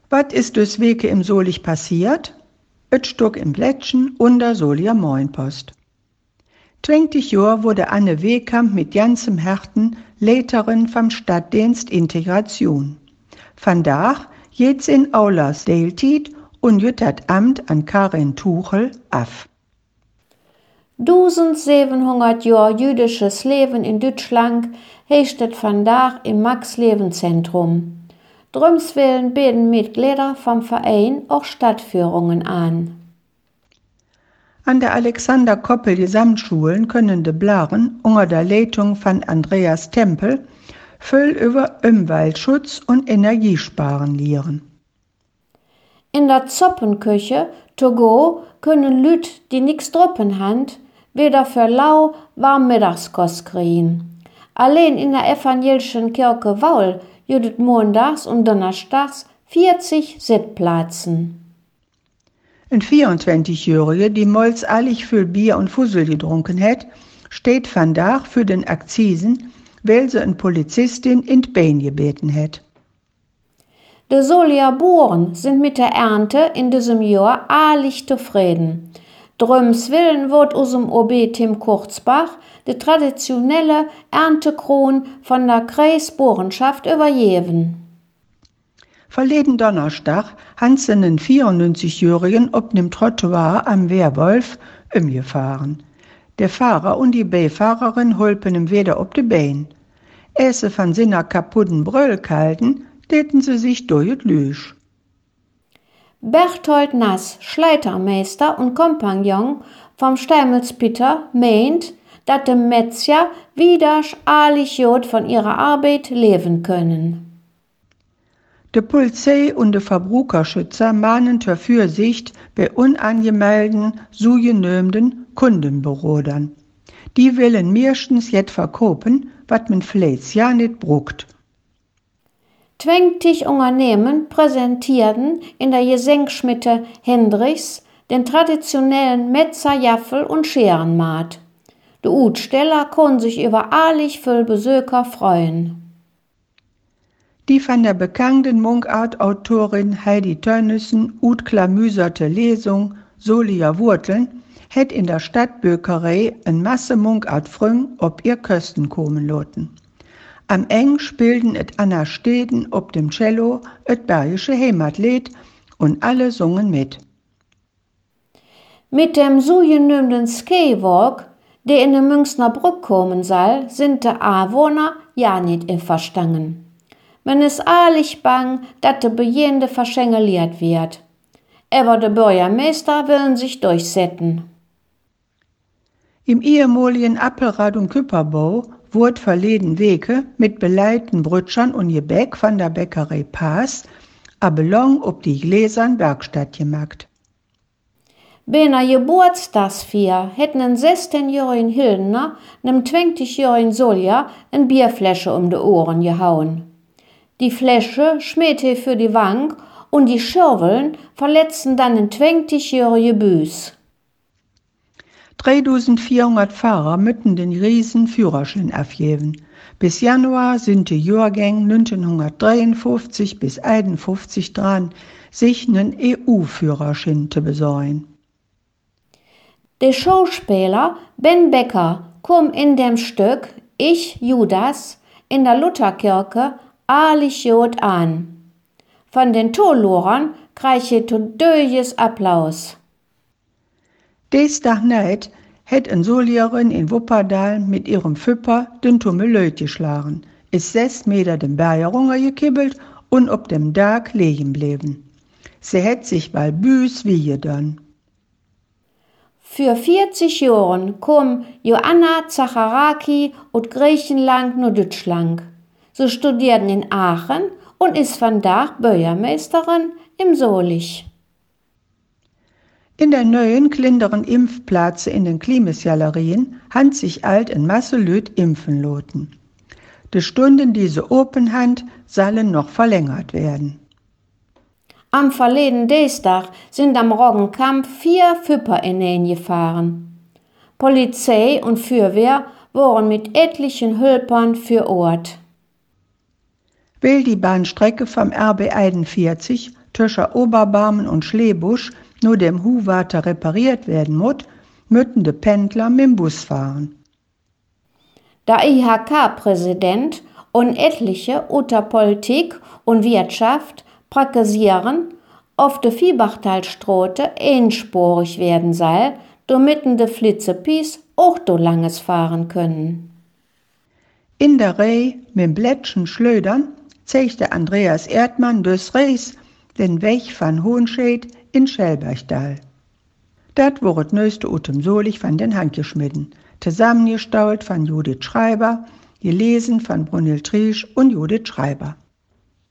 Was ist dus Weke im Solich passiert? Et stuck im Blättchen unter Solier Moinpost. 20 Jahre wurde Anne Wehkamp mit ganzem Herzen Leiterin vom Stadtdienst Integration. Vandaag jetzt in Aulas Deeltied und jüt dat Amt an Karin Tuchel af. 1700 Jahre jüdisches Leben in Deutschland hechtet vandaag im Max-Leben-Zentrum. Drumswillen bieten Mitglieder vom Verein auch Stadtführungen an. An der Alexander Koppel Gesamtschulen können de Blaren unter der Leitung von Andreas Tempel viel über Umweltschutz und Energiesparen lehren. In der Zoppenküche, to go, können Lüt, die nix druppen hand, wieder für lau warm Mittagskost kriegen. Allein in der evangelischen Kirche Waul jüdet montags und donnerstags 40 Sitzplätzen. Ein 24-Jährige, die molls allig viel Bier und Fussel getrunken hat, steht vandaag für den Akzisen, weil sie eine Polizistin in d Bein gebeten hat. De Solier Boeren sind mit der Ernte in diesem Jahr allig zufrieden. Drumswillen wird usem OB Tim Kurzbach de traditionelle Erntekron von der Kreisboerenschaft übergeben. Verleden Donnerstag han sie einen 94-Jährigen op nem Trottoir am Wehrwolf umgefahren. Der Fahrer und die Beifahrerin holpen ihm wieder op de Bein. Sie von seiner kaputten Brüll kalten, täten sie sich durch et Lüsch. Berthold Nass, Schleitermeister und Kompagnon vom Steimelsbitter, meint, dass de Metzger wieder allig jod von ihrer Arbeit leben können. Die Polizei und die Verbraucherschützer mahnen zur Fürsicht bei unangemeldeten, zugenehmten Kundenberodern. Die willen meistens jet verkaufen, wat man vielleicht ja nicht bruckt. 20 Unternehmen präsentierten in der Gesenkschmiede Hendrichs den traditionellen Metzerjaffel und Scherenmarkt. Die Utsteller konnten sich über allig viel Besucher freuen. Die von der bekannten Mundart-Autorin Heidi Tönnissen utklamüserte Lesung Solier Wurteln hat in der Stadtbökerei eine Masse Mundart-Früng ob ihr Kösten kommen loten. Am Eng spielten et Anna Steden ob dem Cello et Bergische Heimatlied und alle sungen mit. Mit dem so genannten Skywalk, der in den Münchner Brück kommen soll, sind die Anwohner ja nicht einverstanden. Man ist allig bang, dass der Bejehende verschengeliert wird. Aber der Bürgermeister will sich durchsetzen. Im ehemaligen Appelrad- und Küpperbau wurde verleden Weke mit beleiten Brötschern und Gebäck von der Bäckerei Paas a Ballon ob die Gläsern Werkstatt gemacht. Bei einer Geburtstagsfeier hätten ein 16-jährigen Hildner einem 20-jährigen Solja eine Bierflasche um die Ohren gehauen. Die Flasche schmiert er für die Wank und die Schirveln verletzten dann einen 20-jährige Büß. 3400 Fahrer müssen den riesen Führerschein abgeben. Bis Januar sind die Jahrgänge 1953 bis 51 dran, sich einen EU-Führerschein zu besorgen. Der Schauspieler Ben Becker kam in dem Stück Ich, Judas, in der Lutherkirche allig jod an. Von den Tolorern kriegt döjes Applaus. Dienstag Nacht hat eine Solierin in Wuppertal mit ihrem Füpper den Tummelöt geschlagen, ist 6 Meter den Berg runtergekibbelt und ob dem Tag liegen geblieben. Sie hat sich bald büß wie getan. Für 40 Jahren kam Joanna Zacharaki aus Griechenland nach Deutschland. Sie studierten in Aachen und ist vandaag Bürgermeisterin im Solich. In der neuen kleineren Impfplätze in den Klimasgalerien han sich alt in Masse Lüt impfen loten. Die Stunden, die sie open hand, sollen noch verlängert werden. Am verleden Dienstag sind am Roggenkamp 4 Füpper gefahren. Polizei und Feuerwehr waren mit etlichen Hülpern für Ort. Weil die Bahnstrecke vom RB 41 zwischen Oberbarmen und Schlebusch nur dem Huhwater repariert werden muss, müssen die Pendler mit dem Bus fahren. Der IHK-Präsident und etliche unter Politik und Wirtschaft praktizieren, auf der Viehbachtalstrote einspurig werden soll, damit de Flitzepies auch do langes fahren können. In der Reh mit dem Blättchen Schlödern zeigte Andreas Erdmann durchs Reis den Weg von Hohenschäd in Schelbergdal. Dat wurde neueste Utem Solich von den Handgeschmitten, zusammengestaut von Judith Schreiber, gelesen von Brunhild Triesch und Judith Schreiber.